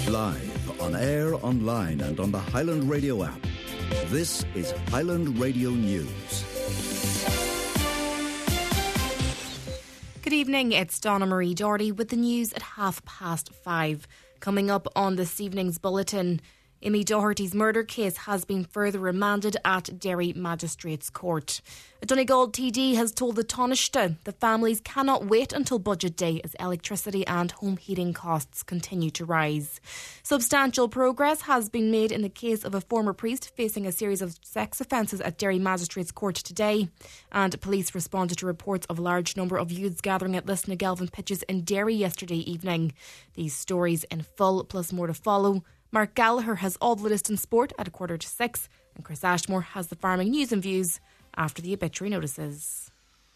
Live, on air, online and on the Highland Radio app. This is Highland Radio News. Good evening, it's Donna Marie Doherty with the news at 5:30. Coming up on this evening's bulletin, Amy Doherty's murder case has been further remanded at Derry Magistrates Court. A Donegal TD has told the Taoiseach the families cannot wait until budget day as electricity and home heating costs continue to rise. Substantial progress has been made in the case of a former priest facing a series of sex offences at Derry Magistrates Court today, and police responded to reports of a large number of youths gathering at Lisnagelvin pitches in Derry yesterday evening. These stories in full, plus more to follow. Mark Gallagher has all the latest in sport at 6:15, and Chris Ashmore has the farming news and views after the obituary notices.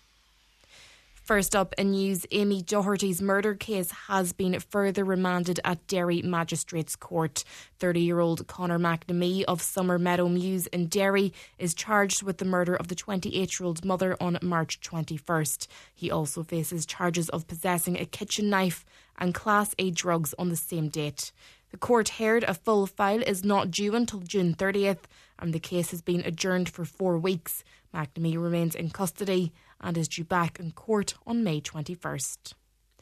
First up in news, Amy Doherty's murder case has been further remanded at Derry Magistrates Court. 30-year-old Conor McNamee of Summer Meadow Mews in Derry is charged with the murder of the 28-year-old mother on March 21st. He also faces charges of possessing a kitchen knife and Class A drugs on the same date. The court heard a full file is not due until June 30th, and the case has been adjourned for 4 weeks. McNamee remains in custody and is due back in court on May 21st.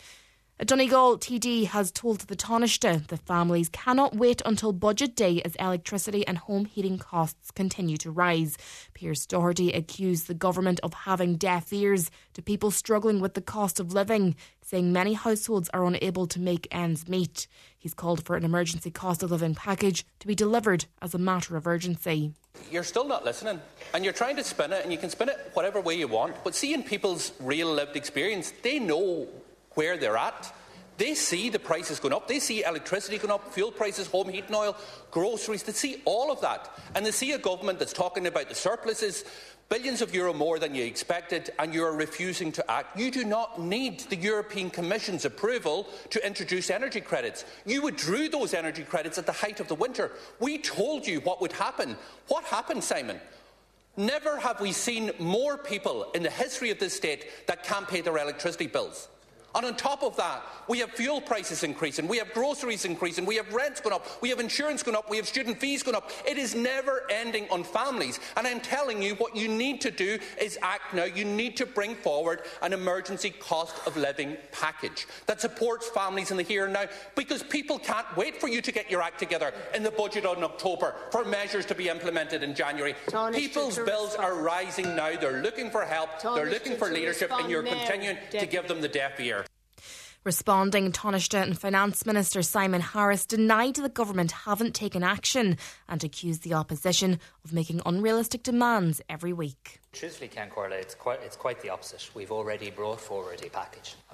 A Donegal TD has told the Taoiseach the families cannot wait until budget day as electricity and home heating costs continue to rise. Pierce Doherty accused the government of having deaf ears to people struggling with the cost of living, saying many households are unable to make ends meet. He's called for an emergency cost of living package to be delivered as a matter of urgency. You're still not listening, and you're trying to spin it, and you can spin it whatever way you want, but seeing people's real lived experience, they know where they're at. They see the prices going up, they see electricity going up, fuel prices, home heating oil, groceries, they see all of that. And they see a government that's talking about the surpluses, billions of euro more than you expected, and you're refusing to act. You do not need the European Commission's approval to introduce energy credits. You withdrew those energy credits at the height of the winter. We told you what would happen. What happened, Simon? Never have we seen more people in the history of this state that can't pay their electricity bills. And on top of that, we have fuel prices increasing, we have groceries increasing, we have rents going up, we have insurance going up, we have student fees going up. It is never ending on families. And I'm telling you, what you need to do is act now. You need to bring forward an emergency cost of living package that supports families in the here and now, because people can't wait for you to get your act together in the budget in October for measures to be implemented in January. People's bills are rising now. They're looking for help. They're looking for leadership, and you're continuing to give them the deaf ear. Responding, Taoiseach and Finance Minister Simon Harris denied the government haven't taken action and accused the opposition of making unrealistic demands every week. Truthfully, Ken Corley, it's quite the opposite. We've already brought forward a package of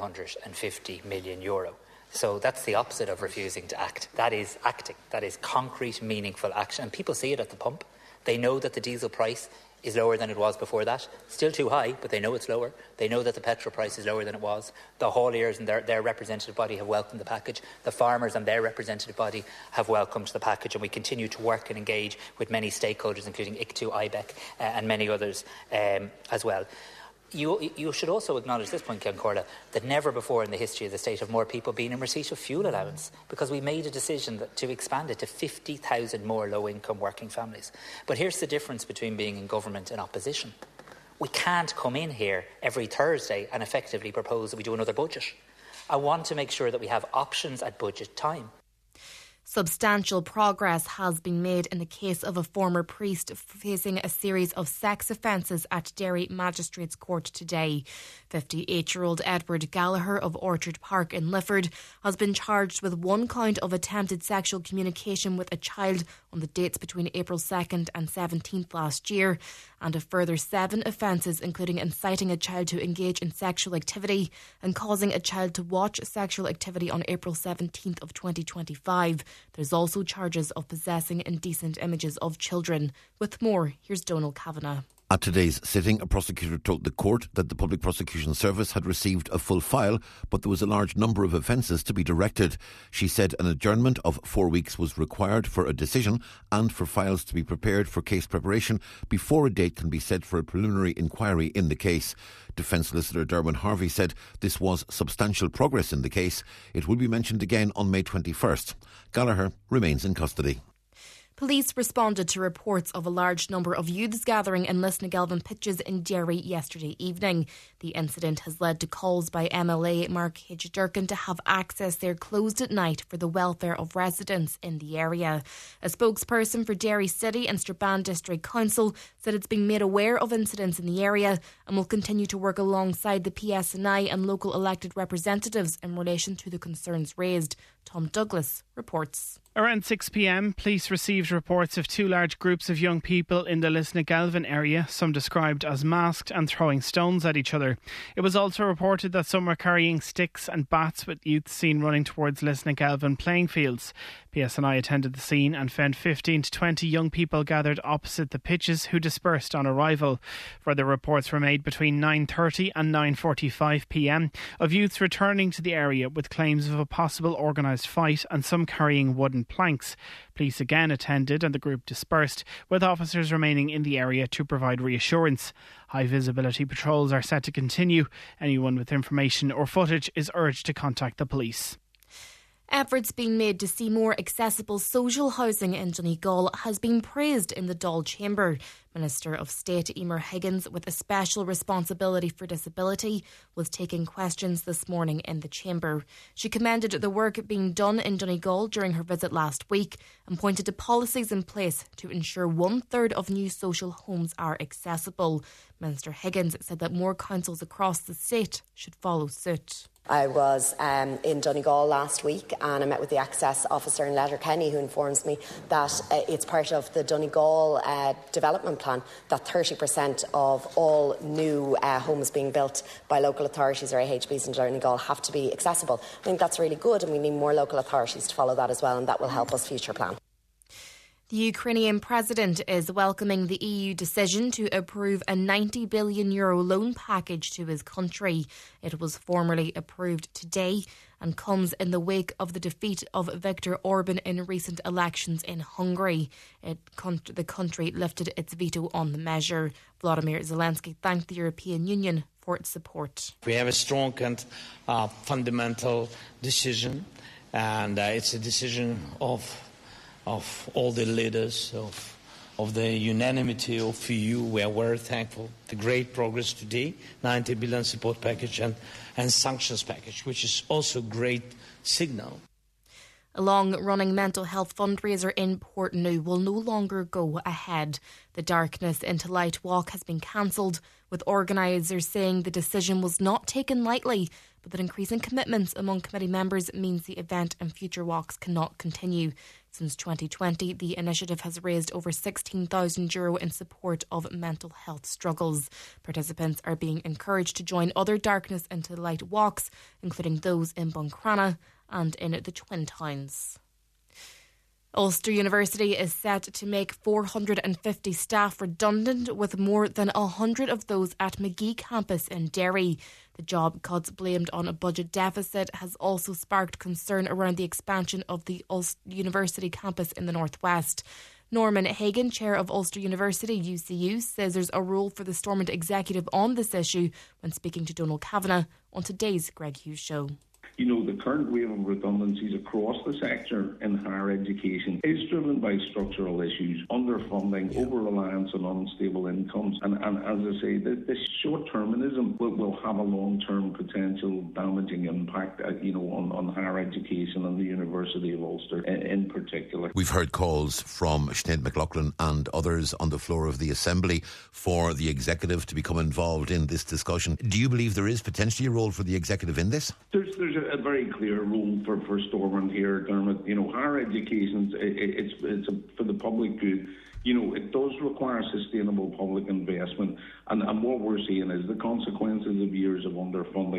€750 million. So that's the opposite of refusing to act. That is acting. That is concrete, meaningful action. And people see it at the pump. They know that the diesel price is lower than it was before that. Still too high, but they know it's lower. They know that the petrol price is lower than it was. The hauliers and their representative body have welcomed the package. The farmers and their representative body have welcomed the package, and we continue to work and engage with many stakeholders, including ICTU, IBEC and many others as well. You should also acknowledge this point, Ken Corley, that never before in the history of the state have more people been in receipt of fuel allowance, because we made a decision to expand it to 50,000 more low-income working families. But here's the difference between being in government and opposition. We can't come in here every Thursday and effectively propose that we do another budget. I want to make sure that we have options at budget time. Substantial progress has been made in the case of a former priest facing a series of sex offences at Derry Magistrates Court today. 58-year-old Edward Gallagher of Orchard Park in Lifford has been charged with 1 count of attempted sexual communication with a child on the dates between April 2nd and 17th last year, and a further 7 offences, including inciting a child to engage in sexual activity and causing a child to watch sexual activity on April 17th of 2025. There's also charges of possessing indecent images of children. With more, here's Donal Kavanagh. At today's sitting, a prosecutor told the court that the Public Prosecution Service had received a full file, but there was a large number of offences to be directed. She said an adjournment of 4 weeks was required for a decision and for files to be prepared for case preparation before a date can be set for a preliminary inquiry in the case. Defence solicitor Dermot Harvey said this was substantial progress in the case. It will be mentioned again on May 21st. Gallagher remains in custody. Police responded to reports of a large number of youths gathering in Lisnagelvin pitches in Derry yesterday evening. The incident has led to calls by MLA Mark H. Durkin to have access there closed at night for the welfare of residents in the area. A spokesperson for Derry City and Strabane District Council said it's been made aware of incidents in the area and will continue to work alongside the PSNI and local elected representatives in relation to the concerns raised. Tom Douglas reports. Around 6 p.m, police received reports of 2 large groups of young people in the Lisnagelvin area, some described as masked and throwing stones at each other. It was also reported that some were carrying sticks and bats, with youth seen running towards Lisnagelvin playing fields. PSNI attended the scene and found 15 to 20 young people gathered opposite the pitches who dispersed on arrival. Further reports were made between 9:30 and 9:45 p.m. of youths returning to the area with claims of a possible organised fight and some carrying wooden planks. Police again attended and the group dispersed, with officers remaining in the area to provide reassurance. High visibility patrols are set to continue. Anyone with information or footage is urged to contact the police. Efforts being made to see more accessible social housing in Donegal has been praised in the Dáil Chamber. Minister of State Emer Higgins, with a special responsibility for disability, was taking questions this morning in the Chamber. She commended the work being done in Donegal during her visit last week and pointed to policies in place to ensure 1/3 of new social homes are accessible. Minister Higgins said that more councils across the state should follow suit. I was in Donegal last week and I met with the Access Officer in Letterkenny, who informs me that it's part of the Donegal development plan that 30% of all new homes being built by local authorities or AHBs in Donegal have to be accessible. I think that's really good, and we need more local authorities to follow that as well, and that will help us future plan. The Ukrainian president is welcoming the EU decision to approve a €90 billion loan package to his country. It was formally approved today and comes in the wake of the defeat of Viktor Orban in recent elections in Hungary. The country lifted its veto on the measure. Volodymyr Zelensky thanked the European Union for its support. We have a strong and fundamental decision, and it's a decision of all the leaders, of the unanimity of EU. We are very thankful. The great progress today, 90 billion support package and sanctions package, which is also a great signal. A long-running mental health fundraiser in Portneuf will no longer go ahead. The Darkness into Light walk has been cancelled, with organisers saying the decision was not taken lightly, but that increasing commitments among committee members means the event and future walks cannot continue. Since 2020, the initiative has raised over €16,000 in support of mental health struggles. Participants are being encouraged to join other Darkness into Light walks, including those in Buncrana and in the Twin Towns. Ulster University is set to make 450 staff redundant, with more than 100 of those at Magee campus in Derry. The job cuts blamed on a budget deficit has also sparked concern around the expansion of the Ulster University campus in the northwest. Norman Hagan, chair of Ulster University UCU, says there's a role for the Stormont executive on this issue when speaking to Donald Kavanagh on today's Greg Hughes show. You know, the current wave of redundancies across the sector in higher education is driven by structural issues, underfunding, over-reliance on unstable incomes. And as I say, this short-termism will have a long-term potential damaging impact, on higher education and the University of Ulster in particular. We've heard calls from Sinead McLaughlin and others on the floor of the Assembly for the executive to become involved in this discussion. Do you believe there is potentially a role for the executive in this? There's a very clear role for Stormont here, Dermot. Higher education, it's for the public good. It does require sustainable public investment, and what we're seeing is the consequences of years of underfunding.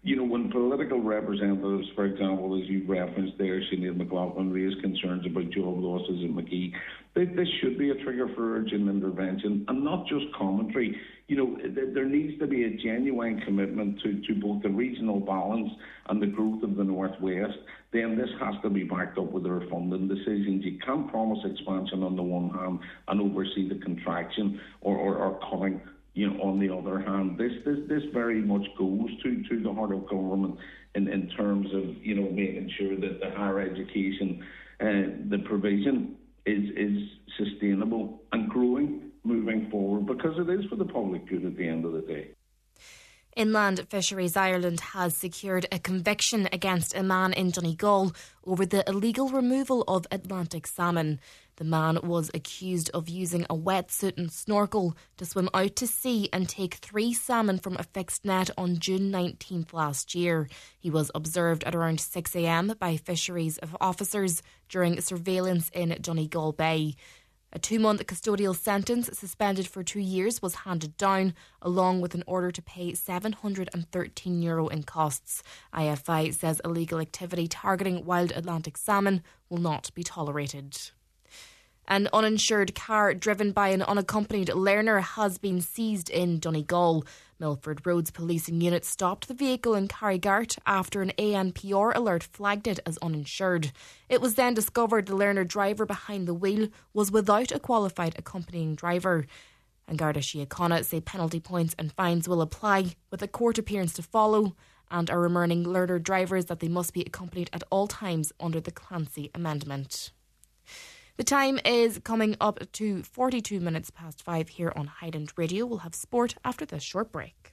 When political representatives, for example, as you referenced there, Sinead McLaughlin, raised concerns about job losses at McGee, this should be a trigger for urgent intervention and not just commentary. There needs to be a genuine commitment to both the regional balance and the growth of the Northwest. Then this has to be backed up with their funding decisions. You can't promise expansion on the one hand and oversee the contraction or cutting, on the other hand. This very much goes to the heart of government in terms of, making sure that the higher education, the provision is sustainable and growing moving forward, because it is for the public good at the end of the day. Inland Fisheries Ireland has secured a conviction against a man in Donegal over the illegal removal of Atlantic salmon. The man was accused of using a wetsuit and snorkel to swim out to sea and take 3 salmon from a fixed net on June 19th last year. He was observed at around 6 a.m. by fisheries officers during surveillance in Donegal Bay. A 2-month custodial sentence suspended for 2 years was handed down, along with an order to pay €713 in costs. IFI says illegal activity targeting wild Atlantic salmon will not be tolerated. An uninsured car driven by an unaccompanied learner has been seized in Donegal. Milford Roads Policing Unit stopped the vehicle in Carrigart after an ANPR alert flagged it as uninsured. It was then discovered the learner driver behind the wheel was without a qualified accompanying driver. And Garda Síochána say penalty points and fines will apply, with a court appearance to follow, and are reminding learner drivers that they must be accompanied at all times under the Clancy Amendment. The time is coming up to 42 minutes past 5 here on Highland Radio. We'll have sport after this short break.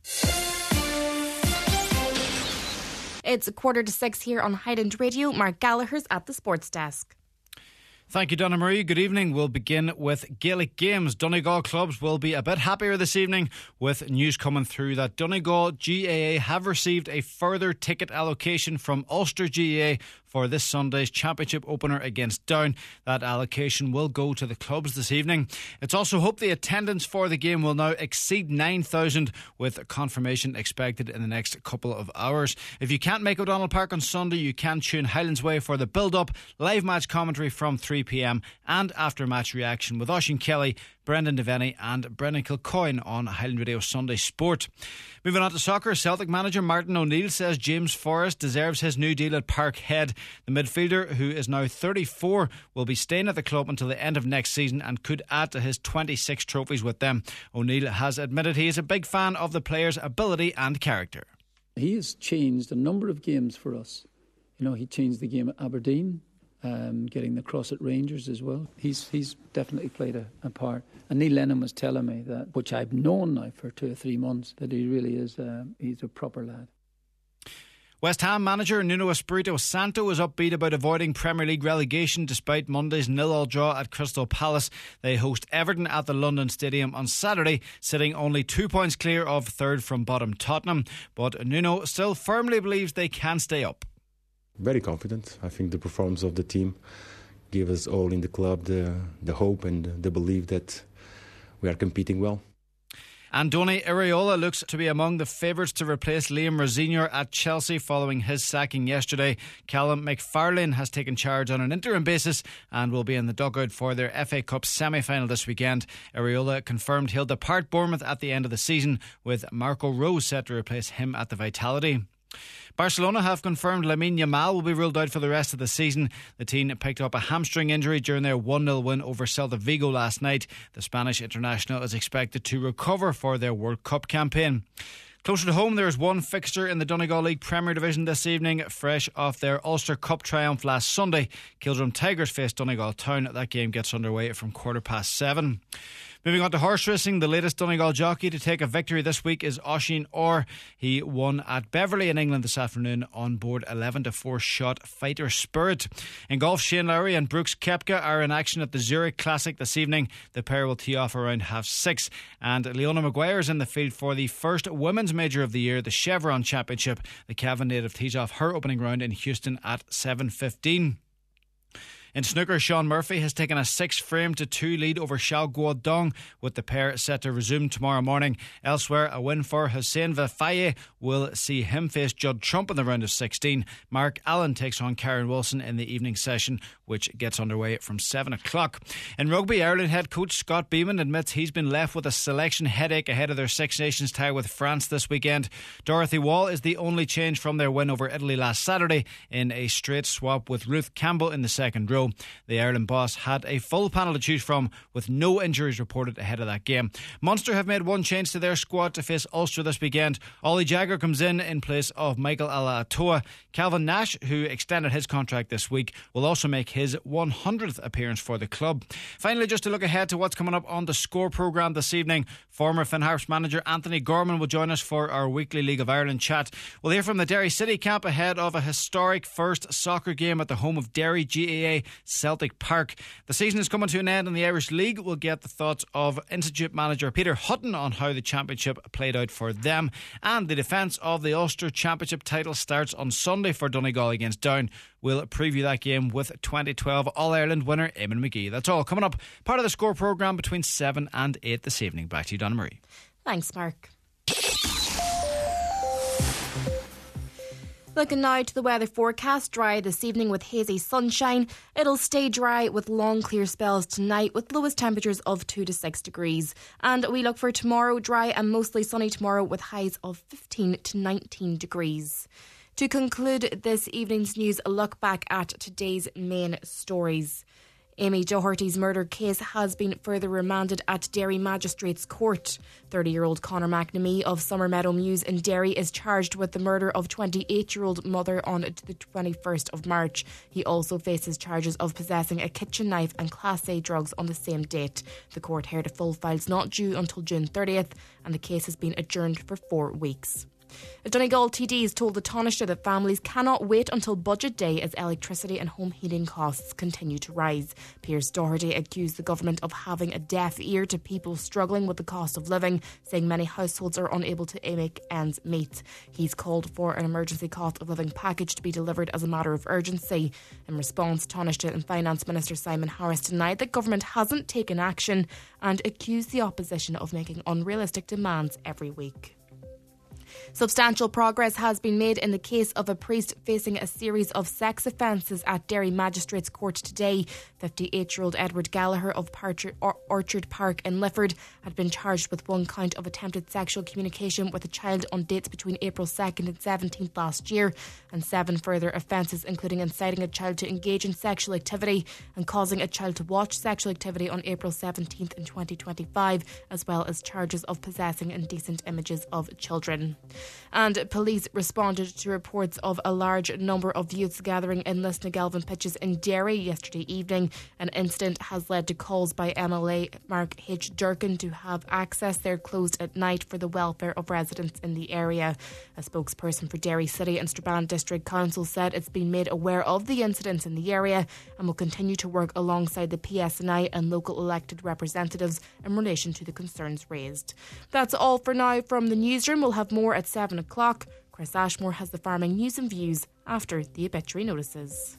It's 5:45 here on Highland Radio. Mark Gallagher's at the sports desk. Thank you, Donna Marie. Good evening. We'll begin with Gaelic games. Donegal clubs will be a bit happier this evening with news coming through that Donegal GAA have received a further ticket allocation from Ulster GAA for this Sunday's championship opener against Down. That allocation will go to the clubs this evening. It's also hoped the attendance for the game will now exceed 9,000, with confirmation expected in the next couple of hours. If you can't make O'Donnell Park on Sunday, you can tune Highlands Way for the build-up, live match commentary from 3 p.m. and after-match reaction with Oisín Kelly, Brendan Devaney and Brendan Kilcoyne on Highland Radio Sunday Sport. Moving on to soccer, Celtic manager Martin O'Neill says James Forrest deserves his new deal at Parkhead. The midfielder, who is now 34, will be staying at the club until the end of next season and could add to his 26 trophies with them. O'Neill has admitted he is a big fan of the player's ability and character. He has changed a number of games for us. He changed the game at Aberdeen, getting the cross at Rangers as well. He's definitely played a part. And Neil Lennon was telling me that, which I've known now for 2 or 3 months, that he really is he's a proper lad. West Ham manager Nuno Espirito Santo is upbeat about avoiding Premier League relegation despite Monday's 0-0 draw at Crystal Palace. They host Everton at the London Stadium on Saturday, sitting only 2 points clear of third from bottom Tottenham. But Nuno still firmly believes they can stay up. Very confident. I think the performance of the team gave us all in the club the hope and the belief that we are competing well. Andoni Iraola looks to be among the favourites to replace Liam Rosenior at Chelsea following his sacking yesterday. Callum McFarlane has taken charge on an interim basis and will be in the dugout for their FA Cup semi-final this weekend. Iraola confirmed he'll depart Bournemouth at the end of the season, with Marco Rose set to replace him at the Vitality. Barcelona have confirmed Lamine Yamal will be ruled out for the rest of the season. The team picked up a hamstring injury during their 1-0 win over Celta Vigo last night. The Spanish international is expected to recover for their World Cup campaign. Closer to home, there is one fixture in the Donegal League Premier Division this evening, fresh off their Ulster Cup triumph last Sunday. Kildrum Tigers face Donegal Town. That game gets underway from 7:15. Moving on to horse racing, the latest Donegal jockey to take a victory this week is Oisín Orr. He won at Beverley in England this afternoon on board 11-4 shot Fighter Spirit. In golf, Shane Lowry and Brooks Koepka are in action at the Zurich Classic this evening. The pair will tee off around 6:30. And Leona Maguire is in the field for the first women's major of the year, the Chevron Championship. The Cavan native tees off her opening round in Houston at 7:15. In snooker, Sean Murphy has taken a 6-frame-to-2 lead over Xiao Guodong, with the pair set to resume tomorrow morning. Elsewhere, a win for Hussein Vafaye will see him face Judd Trump in the round of 16. Mark Allen takes on Karen Wilson in the evening session, which gets underway from 7 o'clock. In rugby, Ireland head coach Scott Beeman admits he's been left with a selection headache ahead of their Six Nations tie with France this weekend. Dorothy Wall is the only change from their win over Italy last Saturday in a straight swap with Ruth Campbell in the second row. The Ireland boss had a full panel to choose from, with no injuries reported ahead of that game. Munster have made one change to their squad to face Ulster this weekend. Ollie Jagger comes in place of Michael Ala-Atoa. Calvin Nash, who extended his contract this week, will also make his 100th appearance for the club. Finally, just to look ahead to what's coming up on the Score programme this evening, former Finn Harps manager Anthony Gorman will join us for our weekly League of Ireland chat. We'll hear from the Derry City camp ahead of a historic first soccer game at the home of Derry GAA Celtic Park. The season is coming to an end in the Irish League. We'll get the thoughts of Institute manager Peter Hutton on how the championship played out for them. And the defence of the Ulster Championship title starts on Sunday for Donegal against Down. We'll preview that game with 2012 All-Ireland winner Eamon McGee. That's all coming up. Part of the Score programme between 7 and 8 this evening. Back to you, Donna Marie. Thanks, Mark. Looking now to the weather forecast. Dry this evening with hazy sunshine. It'll stay dry with long clear spells tonight, with lowest temperatures of 2 to 6 degrees. And we look for tomorrow, dry and mostly sunny tomorrow with highs of 15 to 19 degrees. To conclude this evening's news, a look back at today's main stories. Amy Doherty's murder case has been further remanded at Derry Magistrates Court. 30-year-old Conor McNamee of Summermeadow Mews in Derry is charged with the murder of 28-year-old mother on the 21st of March. He also faces charges of possessing a kitchen knife and Class A drugs on the same date. The court heard a full file's not due until June 30th, and the case has been adjourned for 4 weeks. A Donegal TD has told the Taoiseach that families cannot wait until budget day as electricity and home heating costs continue to rise. Piers Doherty accused the government of having a deaf ear to people struggling with the cost of living, saying many households are unable to make ends meet. He's called for an emergency cost of living package to be delivered as a matter of urgency. In response, Taoiseach and Finance Minister Simon Harris denied that government hasn't taken action and accused the opposition of making unrealistic demands every week. Substantial progress has been made in the case of a priest facing a series of sex offences at Derry Magistrates Court today. 58-year-old Edward Gallagher of Orchard Park in Lifford had been charged with 1 count of attempted sexual communication with a child on dates between April 2nd and 17th last year, and 7 further offences, including inciting a child to engage in sexual activity and causing a child to watch sexual activity on April 17th in 2025, as well as charges of possessing indecent images of children. And police responded to reports of a large number of youths gathering in Lisnagelvin pitches in Derry yesterday evening. An incident has led to calls by MLA Mark H. Durkin to have access there closed at night for the welfare of residents in the area. A spokesperson for Derry City and Strabane District Council said it's been made aware of the incidents in the area and will continue to work alongside the PSNI and local elected representatives in relation to the concerns raised. That's all for now from the newsroom. We'll have more at 7 o'clock. Chris Ashmore has the farming news and views after the obituary notices.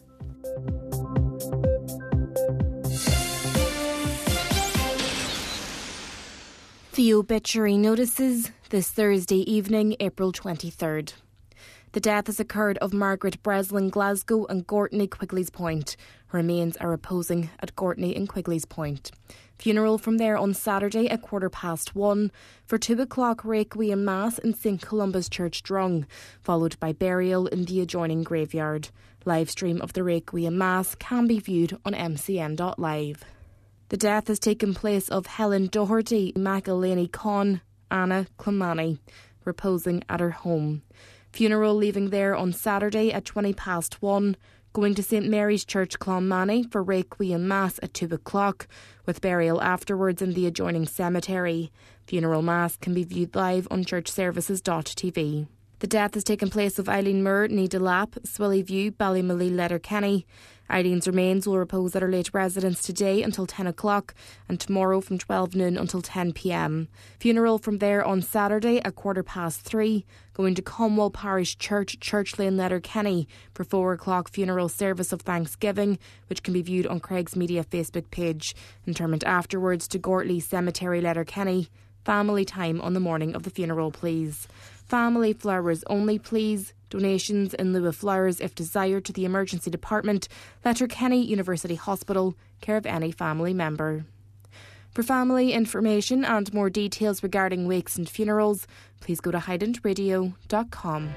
The obituary notices this Thursday evening, April 23rd. The death has occurred of Margaret Breslin Glasgow and Gortney Quigley's Point. Her remains are reposing at Gortney and Quigley's Point. Funeral from there on Saturday at 1:15. For 2 o'clock, Requiem Mass in St Columba's Church Drung, followed by burial in the adjoining graveyard. Live stream of the Requiem Mass can be viewed on mcn.live. The death has taken place of Helen Doherty, McElhaney Con, Anna Clemani, reposing at her home. Funeral leaving there on Saturday at 1:20. Going to St Mary's Church Clonmany for Requiem Mass at 2 o'clock, with burial afterwards in the adjoining cemetery. Funeral Mass can be viewed live on churchservices.tv. The death has taken place of Eileen Moore, ní Delap, Swilly View, Ballymaloe, Letterkenny. Eileen's remains will repose at her late residence today until 10 o'clock and tomorrow from 12 noon until 10 p.m. Funeral from there on Saturday at 3:15, going to Comwell Parish Church, Church Lane, Letterkenny for 4 o'clock funeral service of Thanksgiving, which can be viewed on Craig's Media Facebook page. Interment afterwards to Gortley Cemetery, Letterkenny. Family time on the morning of the funeral, please. Family flowers only, please. Donations in lieu of flowers if desired to the emergency department, Letterkenny University Hospital, care of any family member. For family information and more details regarding wakes and funerals, please go to highlandradio.com.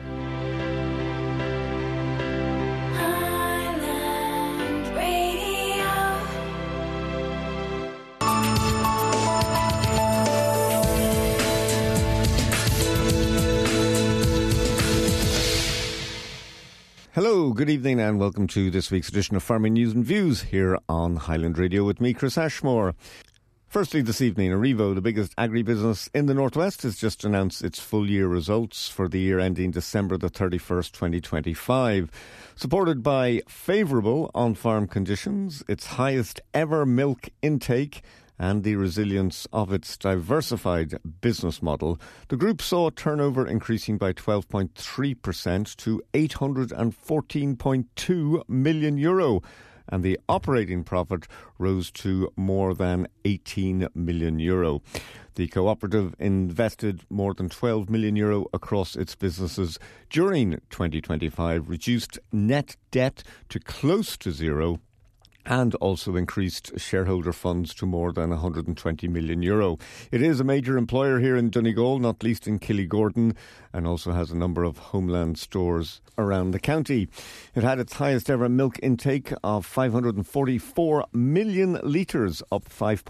Hello, good evening and welcome to this week's edition of Farming News and Views here on Highland Radio with me, Chris Ashmore. Firstly this evening, Arrivo, the biggest agribusiness in the Northwest, has just announced its full year results for the year ending December the 31st, 2025. Supported by favourable on-farm conditions, its highest ever milk intake and the resilience of its diversified business model, the group saw turnover increasing by 12.3% to €814.2 million, and the operating profit rose to more than €18 million. The cooperative invested more than €12 million across its businesses during 2025, reduced net debt to close to zero, and also increased shareholder funds to more than €120 million. It is a major employer here in Donegal, not least in Killygordon, and also has a number of homeland stores around the county. It had its highest ever milk intake of 544 million litres, up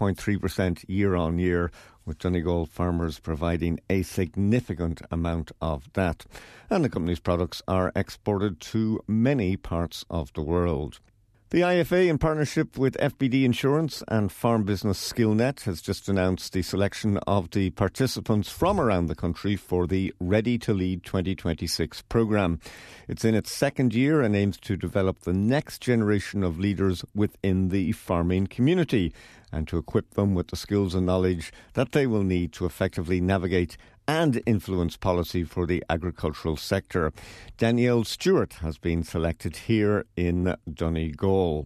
5.3% year on year, with Donegal farmers providing a significant amount of that. And the company's products are exported to many parts of the world. The IFA, in partnership with FBD Insurance and Farm Business SkillNet, has just announced the selection of the participants from around the country for the Ready to Lead 2026 programme. It's in its second year and aims to develop the next generation of leaders within the farming community and to equip them with the skills and knowledge that they will need to effectively navigate and influence policy for the agricultural sector. Danielle Stewart has been selected here in Donegal.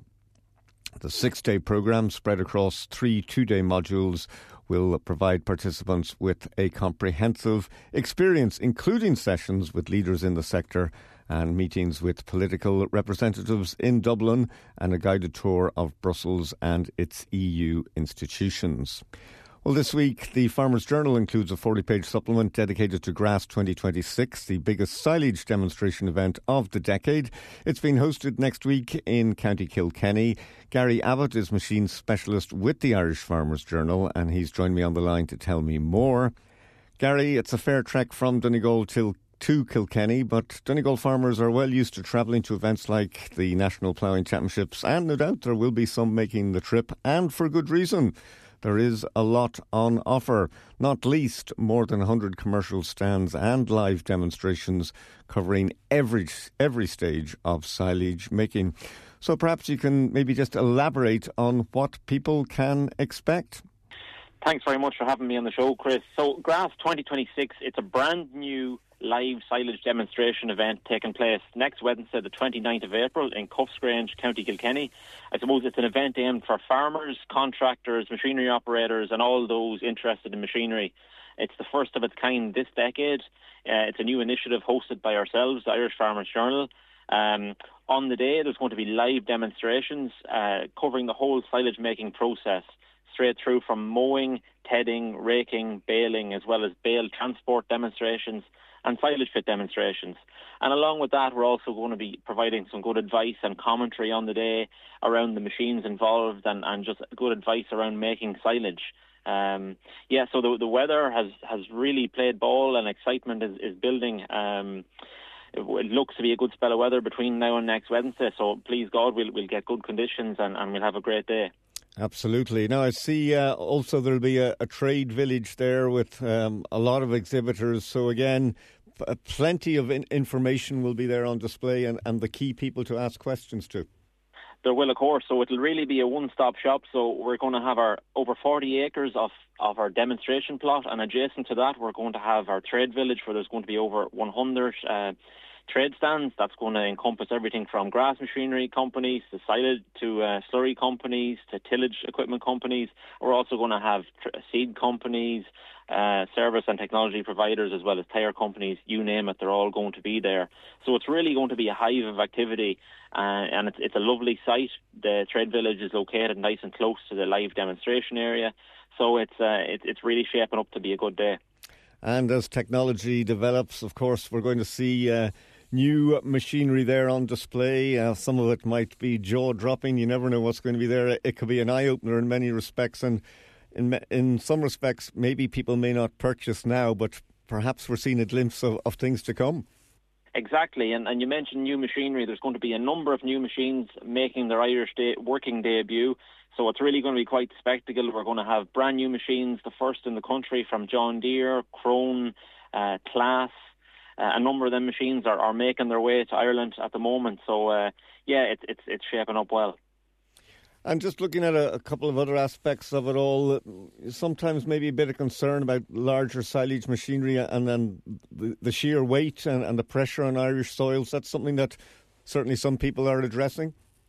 The 6-day programme, spread across 3 2-day modules, will provide participants with a comprehensive experience, including sessions with leaders in the sector and meetings with political representatives in Dublin and a guided tour of Brussels and its EU institutions. Well, this week, the Farmers' Journal includes a 40-page supplement dedicated to Grass 2026, the biggest silage demonstration event of the decade. It's being hosted next week in County Kilkenny. Gary Abbott is machine specialist with the Irish Farmers' Journal, and he's joined me on the line to tell me more. Gary, it's a fair trek from Donegal to Kilkenny, but Donegal farmers are well used to travelling to events like the National Ploughing Championships, and no doubt there will be some making the trip, and for good reason. There is a lot on offer, not least more than 100 commercial stands and live demonstrations covering every stage of silage making. So perhaps you can maybe just elaborate on what people can expect. Thanks very much for having me on the show, Chris. So Grass 2026, it's a brand new live silage demonstration event taking place next Wednesday, the 29th of April in Cuffsgrange, County Kilkenny. I suppose it's an event aimed for farmers, contractors, machinery operators and all those interested in machinery. It's the first of its kind this decade. It's a new initiative hosted by ourselves, the Irish Farmers' Journal. On the day, there's going to be live demonstrations covering the whole silage making process, straight through from mowing, tedding, raking, baling, as well as bale transport demonstrations and silage fit demonstrations. And along with that, we're also going to be providing some good advice and commentary on the day around the machines involved and just good advice around making silage. So the weather has really played ball and excitement is building. It looks to be a good spell of weather between now and next Wednesday, so please God, we'll get good conditions and we'll have a great day. Absolutely. Now, I see also there'll be a trade village there with a lot of exhibitors. So again, plenty of information will be there on display and the key people to ask questions to. There will, of course. So it'll really be a one-stop shop. So we're going to have our over 40 acres of our demonstration plot, and adjacent to that, we're going to have our trade village where there's going to be over 100 trade stands. That's going to encompass everything from grass machinery companies to silage to slurry companies to tillage equipment companies. We're also going to have seed companies, service and technology providers, as well as tyre companies. You name it, they're all going to be there. So it's really going to be a hive of activity, and it's a lovely site. The trade village is located nice and close to the live demonstration area, so it's really shaping up to be a good day. And as technology develops, of course, we're going to see new machinery there on display. Some of it might be jaw-dropping. You never know what's going to be there. It could be an eye-opener in many respects, and in some respects, maybe people may not purchase now, but perhaps we're seeing a glimpse of things to come. Exactly, and you mentioned new machinery. There's going to be a number of new machines making their Irish working debut, so it's really going to be quite a spectacle. We're going to have brand new machines, the first in the country from John Deere, Crone, Claas. A number of them machines are making their way to Ireland at the moment, so it's shaping up well. And just looking at a couple of other aspects of it all, sometimes maybe a bit of concern about larger silage machinery and then the sheer weight and the pressure on Irish soils. That's something that certainly some people are addressing.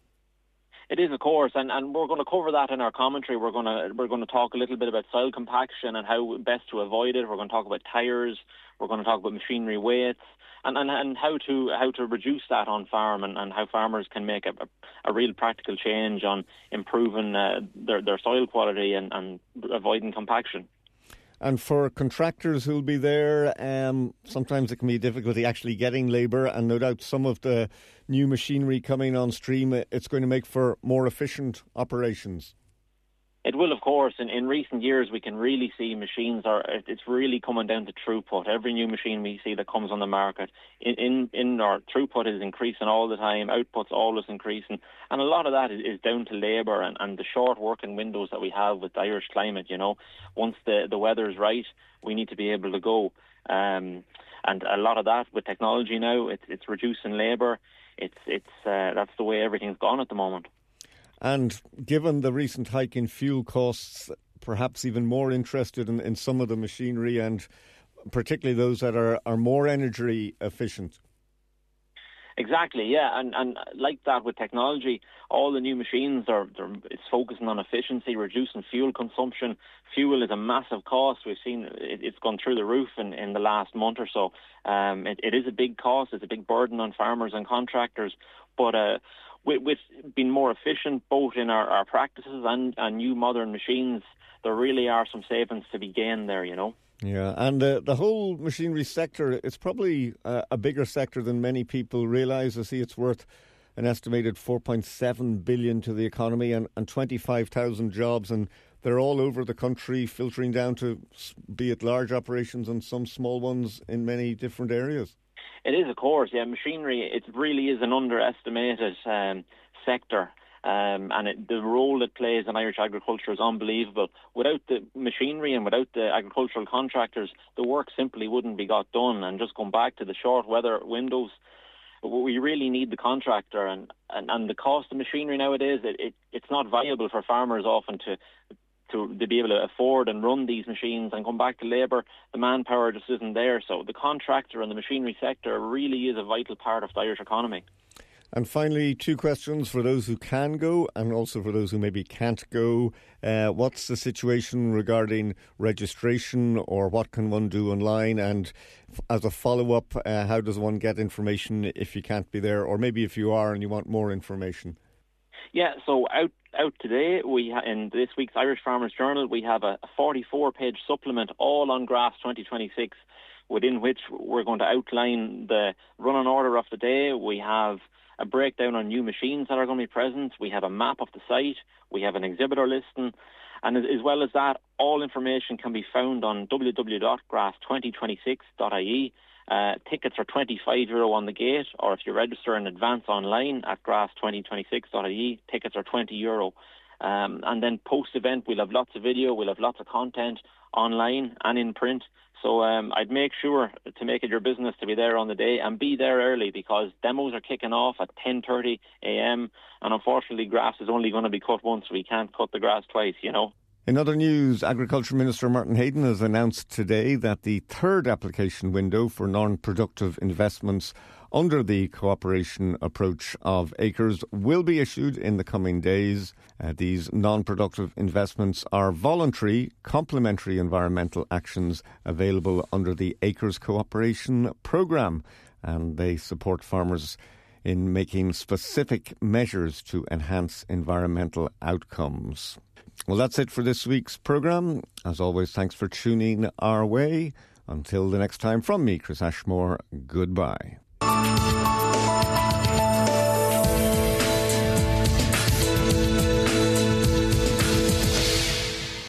It is, of course, and we're going to cover that in our commentary. We're going to talk a little bit about soil compaction and how best to avoid it. We're going to talk about tyres. We're going to talk about machinery weights and how to reduce that on farm and how farmers can make a real practical change on improving their soil quality and avoiding compaction. And for contractors who'll be there, sometimes it can be a difficulty actually getting labour, and no doubt some of the new machinery coming on stream, it's going to make for more efficient operations. It will, of course. In recent years, we can really see it's really coming down to throughput. Every new machine we see that comes on the market, in our throughput is increasing all the time, output's always increasing, and a lot of that is down to labour and the short working windows that we have with the Irish climate. You know, once the weather's right, we need to be able to go, and a lot of that with technology now, it's reducing labour. That's the way everything's gone at the moment. And given the recent hike in fuel costs, perhaps even more interested in some of the machinery and particularly those that are more energy efficient. Exactly, yeah, and like that with technology, all the new machines it's focusing on efficiency, reducing fuel consumption. Fuel is a massive cost. We've seen it's gone through the roof in the last month or so. It is a big cost. It's a big burden on farmers and contractors, but with being more efficient, both in our practices and new modern machines, there really are some savings to be gained there, you know. Yeah, and the whole machinery sector, it's probably a bigger sector than many people realise. I see it's worth an estimated 4.7 billion to the economy and 25,000 jobs, and they're all over the country, filtering down to be it large operations and some small ones in many different areas. It is, of course, yeah. Machinery, it really is an underestimated sector. And the role it plays in Irish agriculture is unbelievable. Without the machinery and without the agricultural contractors, the work simply wouldn't be got done. And just going back to the short weather windows, we really need the contractor. And the cost of machinery nowadays, it's not viable for farmers often to be able to afford and run these machines. And come back to labour, the manpower just isn't there. So the contractor and the machinery sector really is a vital part of the Irish economy. And finally, two questions for those who can go and also for those who maybe can't go. What's the situation regarding registration, or what can one do online? And as a follow-up, how does one get information if you can't be there, or maybe if you are and you want more information? Yeah, so out today, in this week's Irish Farmers Journal, we have a 44-page supplement all on GRAS 2026, within which we're going to outline the run-on order of the day. We have a breakdown on new machines that are going to be present. We have a map of the site. We have an exhibitor listing. And as well as that, all information can be found on www.gras2026.ie. Tickets are €25 on the gate, or if you register in advance online at gras2026.ie, tickets are €20. And then post-event, we'll have lots of video, we'll have lots of content online and in print. So I'd make sure to make it your business to be there on the day and be there early, because demos are kicking off at 10:30 a.m. and unfortunately grass is only going to be cut once. We can't cut the grass twice, you know. In other news, Agriculture Minister Martin Hayden has announced today that the third application window for non-productive investments under the cooperation approach of Acres will be issued in the coming days. These non-productive investments are voluntary, complementary environmental actions available under the Acres Cooperation Programme, and they support farmers in making specific measures to enhance environmental outcomes. Well, that's it for this week's programme. As always, thanks for tuning our way. Until the next time, from me, Chris Ashmore, goodbye.